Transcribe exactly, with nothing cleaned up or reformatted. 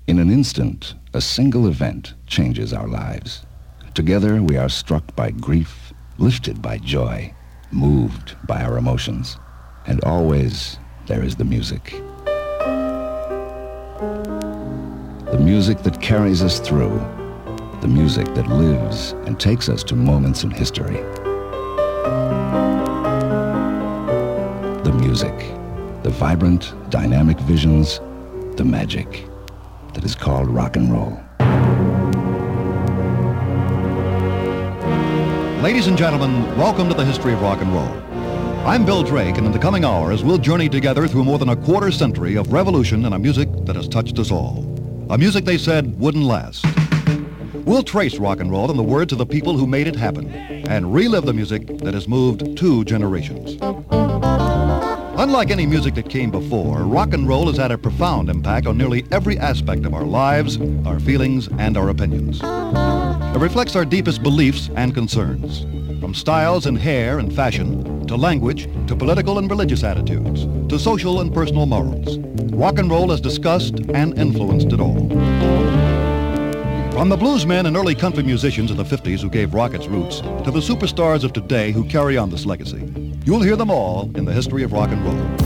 In an instant, a single event changes our lives. Together, we are struck by grief, lifted by joy, moved by our emotions. And always, there is the music. The music that carries us through. The music that lives and takes us to moments in history. The music, the vibrant, dynamic visions, the magic that is called rock and roll. Ladies and gentlemen, welcome to the History of Rock and Roll. I'm Bill Drake, and in the coming hours, we'll journey together through more than a quarter century of revolution and a music that has touched us all. A music they said wouldn't last. We'll trace rock and roll in the words of the people who made it happen and relive the music that has moved two generations. Unlike any music that came before, rock and roll has had a profound impact on nearly every aspect of our lives, our feelings, and our opinions. It reflects our deepest beliefs and concerns, from styles in hair and fashion, to language, to political and religious attitudes, to social and personal morals. Rock and roll has discussed and influenced it all. From the bluesmen and early country musicians of the fifties who gave rock its roots, to the superstars of today who carry on this legacy, you'll hear them all in the History of Rock and Roll.